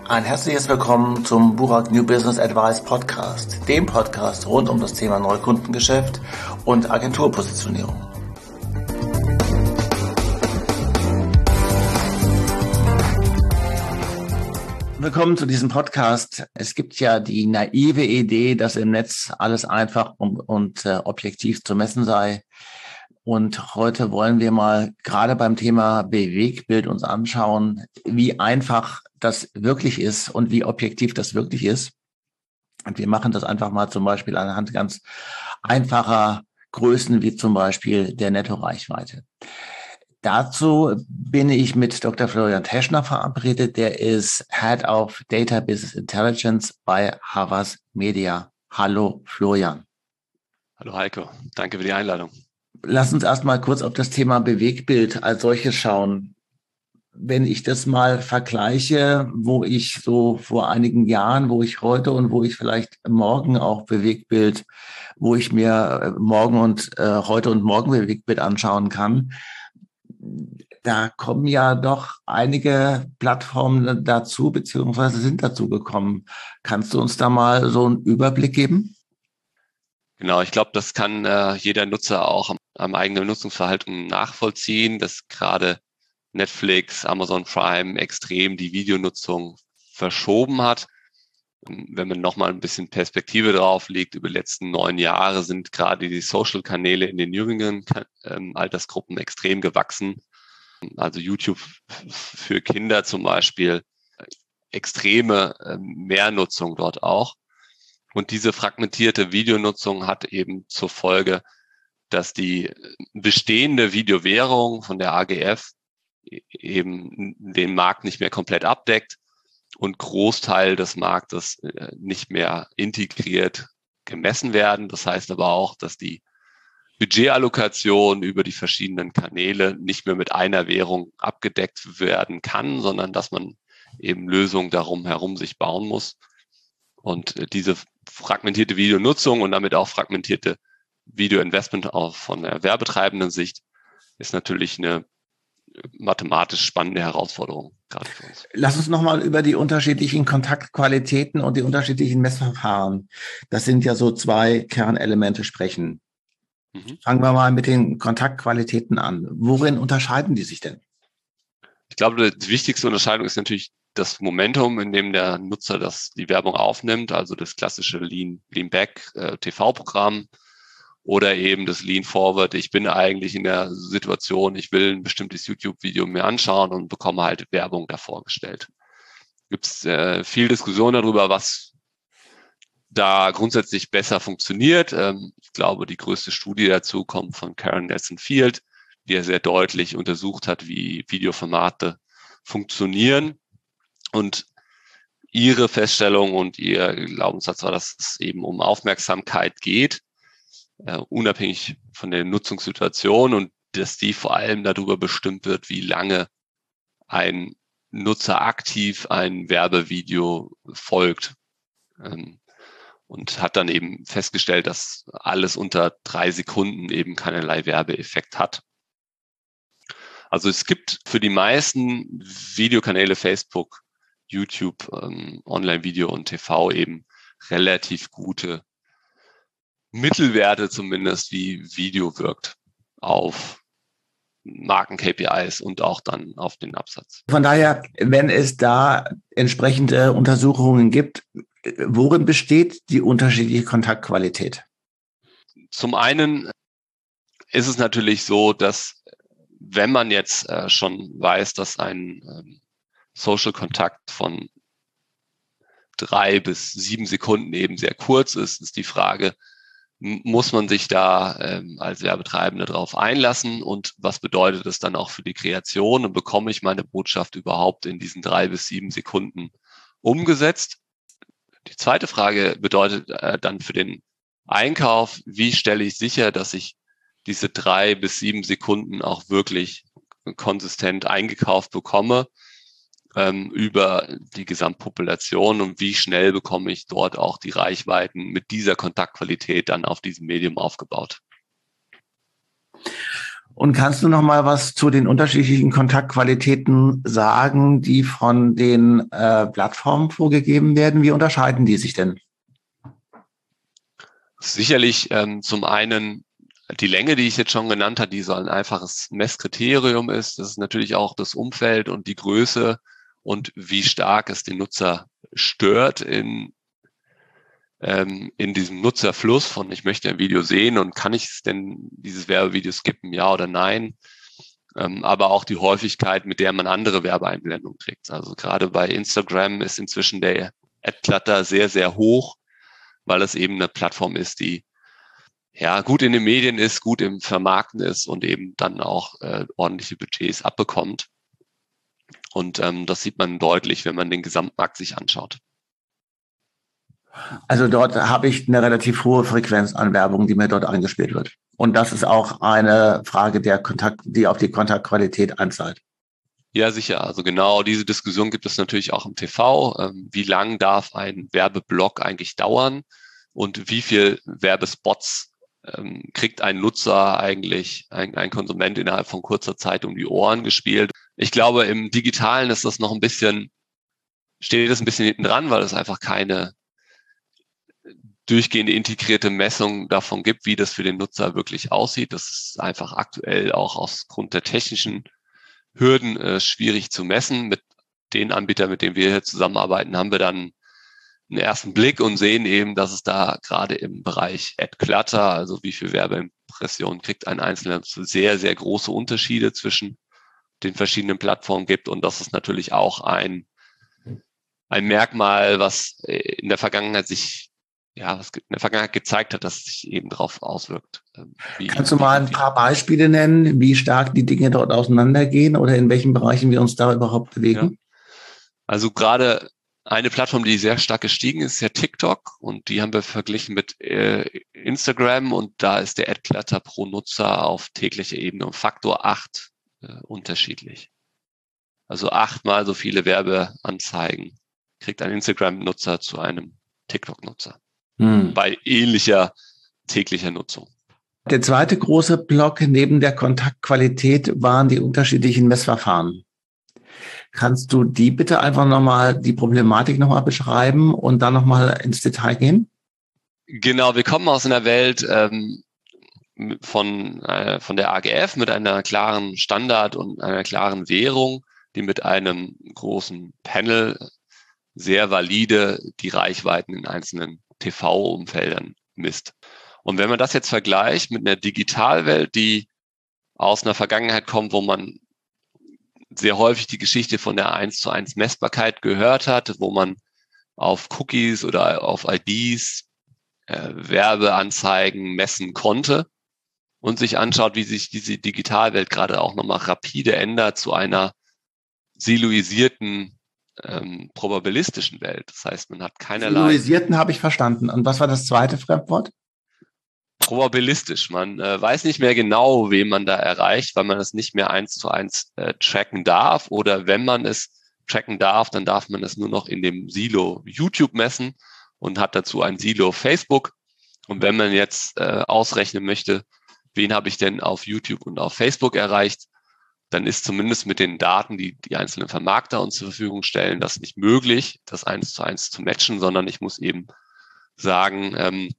Ein herzliches Willkommen zum Burak New Business Advice Podcast, dem Podcast rund um das Thema Neukundengeschäft und Agenturpositionierung. Willkommen zu diesem Podcast. Es gibt ja die naive Idee, dass im Netz alles einfach und objektiv zu messen sei. Und heute wollen wir mal gerade beim Thema Bewegtbild uns anschauen, wie einfach das wirklich ist und wie objektiv das wirklich ist. Und wir machen das einfach mal zum Beispiel anhand ganz einfacher Größen wie zum Beispiel der Nettoreichweite. Dazu bin ich mit Dr. Florian Teschner verabredet. Der ist Head of Data Business Intelligence bei Havas Media. Hallo Florian. Hallo Heiko, danke für die Einladung. Lass uns erstmal kurz auf das Thema Bewegtbild als solches schauen. Wenn ich das mal vergleiche, wo ich so vor einigen Jahren, wo ich heute und wo ich vielleicht morgen auch Bewegtbild, wo ich mir morgen und heute und morgen Bewegtbild anschauen kann, da kommen ja doch einige Plattformen dazu, beziehungsweise sind dazu gekommen. Kannst du uns da mal so einen Überblick geben? Genau, ich glaube, das kann jeder Nutzer auch am eigenen Nutzungsverhalten nachvollziehen, dass gerade Netflix, Amazon Prime extrem die Videonutzung verschoben hat. Wenn man nochmal ein bisschen Perspektive drauf legt, über die letzten 9 Jahre sind gerade die Social-Kanäle in den jüngeren Altersgruppen extrem gewachsen. Also YouTube für Kinder zum Beispiel, extreme Mehrnutzung dort auch. Und diese fragmentierte Videonutzung hat eben zur Folge, dass die bestehende Videowährung von der AGF eben den Markt nicht mehr komplett abdeckt und Großteil des Marktes nicht mehr integriert gemessen werden. Das heißt aber auch, dass die Budgetallokation über die verschiedenen Kanäle nicht mehr mit einer Währung abgedeckt werden kann, sondern dass man eben Lösungen darum herum sich bauen muss. Und diese fragmentierte Videonutzung und damit auch fragmentierte Videoinvestment auch von der werbetreibenden Sicht ist natürlich eine mathematisch spannende Herausforderung gerade für uns. Lass uns nochmal über die unterschiedlichen Kontaktqualitäten und die unterschiedlichen Messverfahren, das sind ja so 2 Kernelemente, sprechen. Fangen wir mal mit den Kontaktqualitäten an. Worin unterscheiden die sich denn? Ich glaube, die wichtigste Unterscheidung ist natürlich das Momentum, in dem der Nutzer die Werbung aufnimmt, also das klassische Lean Back TV-Programm oder eben das Lean Forward. Ich bin eigentlich in der Situation, ich will ein bestimmtes YouTube-Video mir anschauen und bekomme halt Werbung da vorgestellt. Gibt es viel Diskussion darüber, was da grundsätzlich besser funktioniert. Ich glaube, die größte Studie dazu kommt von Karen Nelson-Field, die ja sehr deutlich untersucht hat, wie Videoformate funktionieren. Und ihre Feststellung und ihr Glaubenssatz war, dass es eben um Aufmerksamkeit geht, unabhängig von der Nutzungssituation, und dass die vor allem darüber bestimmt wird, wie lange ein Nutzer aktiv ein Werbevideo folgt. Und hat dann eben festgestellt, dass alles unter 3 Sekunden eben keinerlei Werbeeffekt hat. Also es gibt für die meisten Videokanäle, Facebook, YouTube, Online-Video und TV eben relativ gute Mittelwerte zumindest, wie Video wirkt auf Marken-KPIs und auch dann auf den Absatz. Von daher, wenn es da entsprechende Untersuchungen gibt, worin besteht die unterschiedliche Kontaktqualität? Zum einen ist es natürlich so, dass wenn man jetzt schon weiß, dass ein Social-Kontakt von 3 bis 7 Sekunden eben sehr kurz ist die Frage, muss man sich da als Werbetreibende drauf einlassen und was bedeutet es dann auch für die Kreation und bekomme ich meine Botschaft überhaupt in diesen 3 bis 7 Sekunden umgesetzt? Die zweite Frage bedeutet dann für den Einkauf, wie stelle ich sicher, dass ich diese 3 bis 7 Sekunden auch wirklich konsistent eingekauft bekomme über die Gesamtpopulation und wie schnell bekomme ich dort auch die Reichweiten mit dieser Kontaktqualität dann auf diesem Medium aufgebaut. Und kannst du noch mal was zu den unterschiedlichen Kontaktqualitäten sagen, die von den Plattformen vorgegeben werden? Wie unterscheiden die sich denn? Sicherlich zum einen die Länge, die ich jetzt schon genannt habe, die so ein einfaches Messkriterium ist. Das ist natürlich auch das Umfeld und die Größe und wie stark es den Nutzer stört in diesem Nutzerfluss von ich möchte ein Video sehen und kann ich es denn dieses Werbevideo skippen, ja oder nein? Aber auch die Häufigkeit, mit der man andere Werbeeinblendungen kriegt. Also gerade bei Instagram ist inzwischen der Ad-Clutter sehr, sehr hoch, weil es eben eine Plattform ist, die ja gut in den Medien ist, gut im Vermarkten ist und eben dann auch ordentliche Budgets abbekommt. Und das sieht man deutlich, wenn man den Gesamtmarkt sich anschaut. Also dort habe ich eine relativ hohe Frequenz an Werbung, die mir dort eingespielt wird. Und das ist auch eine Frage der die auf die Kontaktqualität einzahlt. Ja, sicher. Also genau diese Diskussion gibt es natürlich auch im TV. Wie lang darf ein Werbeblock eigentlich dauern und wie viel Werbespots kriegt ein Nutzer eigentlich, ein Konsument innerhalb von kurzer Zeit um die Ohren gespielt? Ich glaube, im Digitalen ist das noch steht das ein bisschen hinten dran, weil es einfach keine durchgehende integrierte Messung davon gibt, wie das für den Nutzer wirklich aussieht. Das ist einfach aktuell auch aufgrund der technischen Hürden schwierig zu messen. Mit den Anbietern, mit denen wir hier zusammenarbeiten, haben wir dann einen ersten Blick und sehen eben, dass es da gerade im Bereich Ad-Clutter, also wie viel Werbeimpressionen kriegt ein Einzelner, sehr, sehr große Unterschiede zwischen den verschiedenen Plattformen gibt. Und das ist natürlich auch ein Merkmal, was in der Vergangenheit gezeigt hat, dass es sich eben darauf auswirkt. Kannst du mal ein paar Beispiele nennen, wie stark die Dinge dort auseinandergehen oder in welchen Bereichen wir uns da überhaupt bewegen? Ja. Also gerade eine Plattform, die sehr stark gestiegen ist, ist ja TikTok und die haben wir verglichen mit Instagram und da ist der Ad-Clutter pro Nutzer auf täglicher Ebene um Faktor 8 unterschiedlich. Also 8-mal so viele Werbeanzeigen kriegt ein Instagram-Nutzer zu einem TikTok-Nutzer bei ähnlicher täglicher Nutzung. Der zweite große Block neben der Kontaktqualität waren die unterschiedlichen Messverfahren. Kannst du die bitte einfach nochmal, die Problematik nochmal beschreiben und dann nochmal ins Detail gehen? Genau, wir kommen aus einer Welt von der AGF mit einer klaren Standard und einer klaren Währung, die mit einem großen Panel sehr valide die Reichweiten in einzelnen TV-Umfeldern misst. Und wenn man das jetzt vergleicht mit einer Digitalwelt, die aus einer Vergangenheit kommt, wo man sehr häufig die Geschichte von der 1:1 Messbarkeit gehört hat, wo man auf Cookies oder auf IDs Werbeanzeigen messen konnte und sich anschaut, wie sich diese Digitalwelt gerade auch nochmal rapide ändert zu einer siloisierten probabilistischen Welt. Das heißt, man hat keinerlei... Siloisierten habe ich verstanden. Und was war das zweite Fremdwort? Probabilistisch. Man weiß nicht mehr genau, wen man da erreicht, weil man es nicht mehr 1:1 tracken darf. Oder wenn man es tracken darf, dann darf man es nur noch in dem Silo YouTube messen und hat dazu ein Silo Facebook. Und wenn man jetzt ausrechnen möchte, wen habe ich denn auf YouTube und auf Facebook erreicht, dann ist zumindest mit den Daten, die die einzelnen Vermarkter uns zur Verfügung stellen, das nicht möglich, das 1:1 zu matchen, sondern ich muss eben sagen,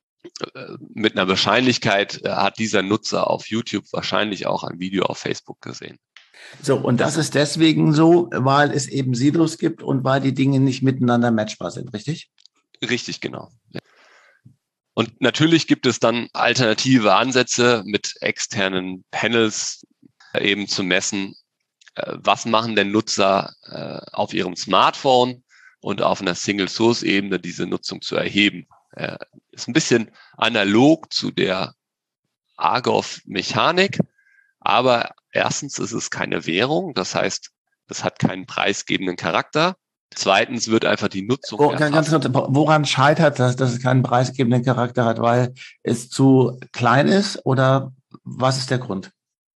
mit einer Wahrscheinlichkeit hat dieser Nutzer auf YouTube wahrscheinlich auch ein Video auf Facebook gesehen. So, und das ist deswegen so, weil es eben Silos gibt und weil die Dinge nicht miteinander matchbar sind, richtig? Richtig, genau. Ja. Und natürlich gibt es dann alternative Ansätze mit externen Panels eben zu messen, was machen denn Nutzer auf ihrem Smartphone und auf einer Single-Source-Ebene diese Nutzung zu erheben. Ist ein bisschen analog zu der Argov-Mechanik, aber erstens ist es keine Währung, das heißt, das hat keinen preisgebenden Charakter. Zweitens wird einfach die Nutzung erfasst. Woran scheitert das, dass es keinen preisgebenden Charakter hat? Weil es zu klein ist oder was ist der Grund?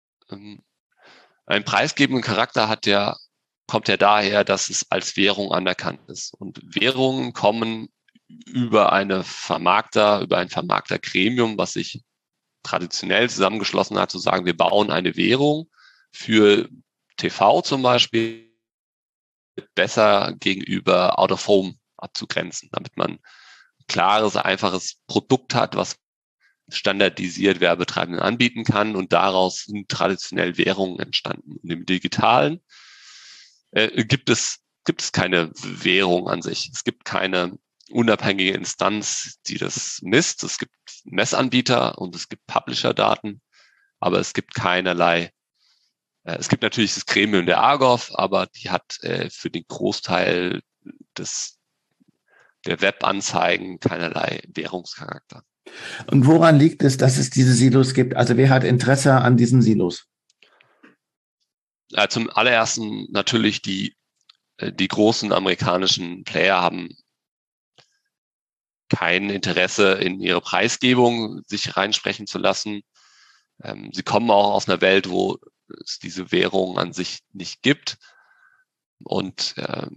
Ein preisgebenden Charakter kommt ja daher, dass es als Währung anerkannt ist. Und Währungen kommen über ein Vermarktergremium, was sich traditionell zusammengeschlossen hat, zu sagen, wir bauen eine Währung für TV zum Beispiel, besser gegenüber Out of Home abzugrenzen, damit man ein klares, einfaches Produkt hat, was standardisiert Werbetreibenden anbieten kann, und daraus sind traditionell Währungen entstanden. Und im Digitalen gibt es keine Währung an sich. Es gibt keine unabhängige Instanz, die das misst. Es gibt Messanbieter und es gibt Publisher-Daten, aber es gibt keinerlei. Es gibt natürlich das Gremium der Argov, aber die hat für den Großteil der Webanzeigen keinerlei Währungscharakter. Und woran liegt es, dass es diese Silos gibt? Also wer hat Interesse an diesen Silos? Zum allerersten natürlich die großen amerikanischen Player haben kein Interesse in ihre Preisgebung sich reinsprechen zu lassen. Sie kommen auch aus einer Welt, wo es diese Währung an sich nicht gibt. Und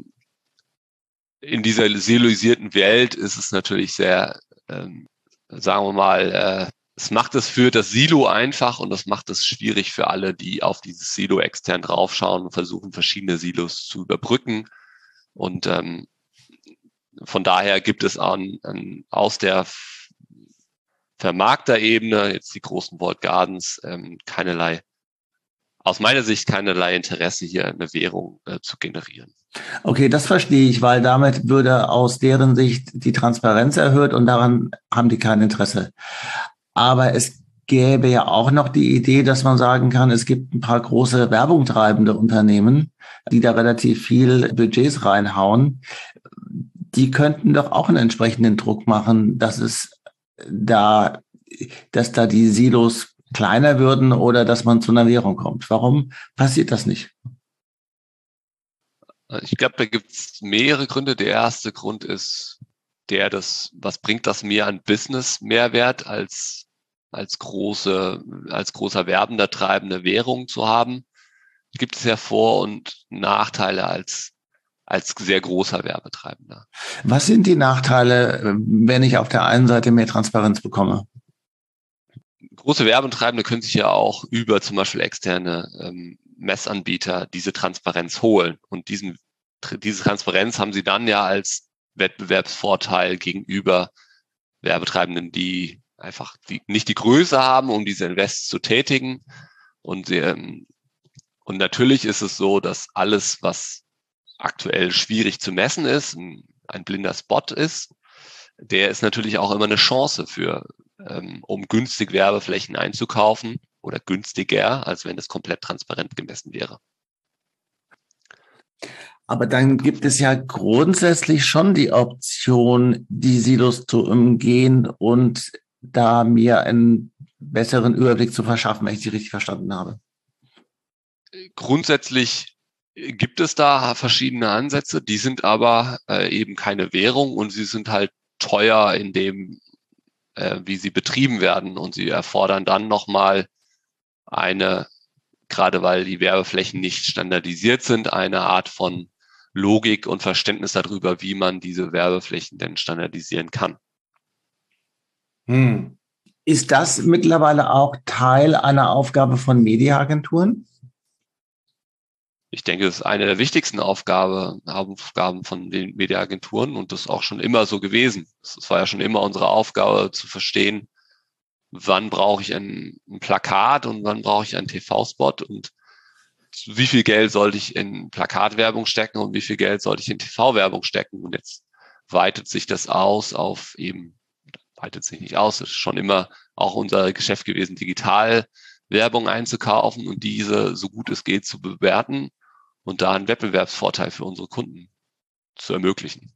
in dieser siloisierten Welt ist es natürlich sehr, sagen wir mal, es macht es für das Silo einfach und das macht es schwierig für alle, die auf dieses Silo extern draufschauen und versuchen, verschiedene Silos zu überbrücken. Und von daher gibt es aus der Vermarkterebene, jetzt die großen Walled Gardens, aus meiner Sicht keinerlei Interesse, hier eine Währung zu generieren. Okay, das verstehe ich, weil damit würde aus deren Sicht die Transparenz erhöht und daran haben die kein Interesse. Aber es gäbe ja auch noch die Idee, dass man sagen kann, es gibt ein paar große Werbung treibende Unternehmen, die da relativ viel Budgets reinhauen. Die könnten doch auch einen entsprechenden Druck machen, dass da die Silos kleiner würden oder dass man zu einer Währung kommt. Warum passiert das nicht? Ich glaube, da gibt es mehrere Gründe. Der erste Grund ist was bringt das mir an Business-Mehrwert als großer werbender, treibende Währung zu haben? Gibt es ja Vor- und Nachteile als sehr großer Werbetreibender. Was sind die Nachteile, wenn ich auf der einen Seite mehr Transparenz bekomme? Große Werbetreibende können sich ja auch über zum Beispiel externe Messanbieter diese Transparenz holen. Und diese Transparenz haben sie dann ja als Wettbewerbsvorteil gegenüber Werbetreibenden, die nicht die Größe haben, um diese Invests zu tätigen. Und natürlich ist es so, dass alles, was aktuell schwierig zu messen ist, ein blinder Spot ist, der ist natürlich auch immer eine Chance um günstig Werbeflächen einzukaufen oder günstiger, als wenn es komplett transparent gemessen wäre. Aber dann gibt es ja grundsätzlich schon die Option, die Silos zu umgehen und da mir einen besseren Überblick zu verschaffen, wenn ich sie richtig verstanden habe. Grundsätzlich gibt es da verschiedene Ansätze, die sind aber eben keine Währung und sie sind halt teuer in dem, wie sie betrieben werden, und sie erfordern dann nochmal gerade weil die Werbeflächen nicht standardisiert sind, eine Art von Logik und Verständnis darüber, wie man diese Werbeflächen denn standardisieren kann. Ist das mittlerweile auch Teil einer Aufgabe von Mediaagenturen? Ich denke, das ist eine der wichtigsten Aufgaben von den Mediaagenturen und das ist auch schon immer so gewesen. Es war ja schon immer unsere Aufgabe zu verstehen, wann brauche ich ein Plakat und wann brauche ich einen TV-Spot und wie viel Geld sollte ich in Plakatwerbung stecken und wie viel Geld sollte ich in TV-Werbung stecken. Und jetzt weitet sich das weitet sich nicht aus, es ist schon immer auch unser Geschäft gewesen, digital Werbung einzukaufen und diese so gut es geht zu bewerten und da einen Wettbewerbsvorteil für unsere Kunden zu ermöglichen.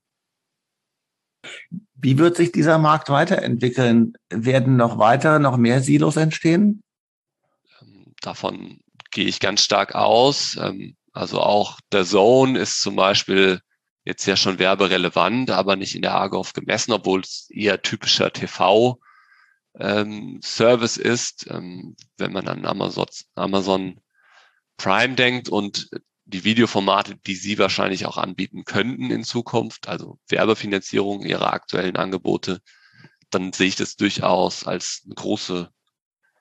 Wie wird sich dieser Markt weiterentwickeln? Werden noch mehr Silos entstehen? Davon gehe ich ganz stark aus. Also auch der Zone ist zum Beispiel jetzt ja schon werberelevant, aber nicht in der Argov gemessen, obwohl es eher typischer TV-Service ist, wenn man an Amazon Prime denkt und die Videoformate, die Sie wahrscheinlich auch anbieten könnten in Zukunft, also Werbefinanzierung Ihrer aktuellen Angebote, dann sehe ich das durchaus als eine große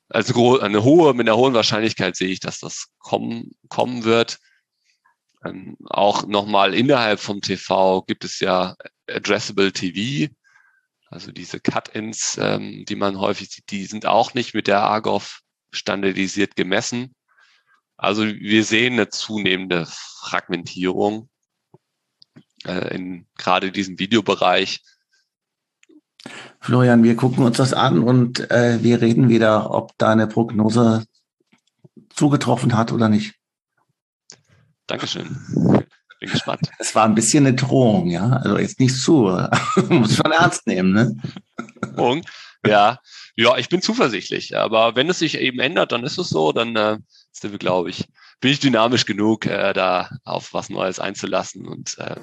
Also mit einer hohen Wahrscheinlichkeit sehe ich, dass das kommen wird. Auch nochmal innerhalb vom TV gibt es ja Addressable TV, also diese Cut-ins, die man häufig sieht, die sind auch nicht mit der AGOV standardisiert gemessen. Also wir sehen eine zunehmende Fragmentierung in gerade diesem Videobereich. Florian, wir gucken uns das an und wir reden wieder, ob deine Prognose zugetroffen hat oder nicht. Dankeschön. Bin gespannt. Es war ein bisschen eine Drohung, ja. Also jetzt nicht zu. Muss schon ernst nehmen, ne? Ja, ich bin zuversichtlich. Aber wenn es sich eben ändert, dann ist es so. Dann sind wir, glaube ich, bin ich dynamisch genug, da auf was Neues einzulassen. Und okay.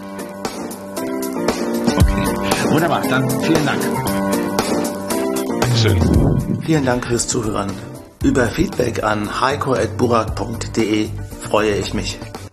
Wunderbar, dann vielen Dank. Dankeschön. Vielen Dank fürs Zuhören. Über Feedback an heiko@burak.de freue ich mich.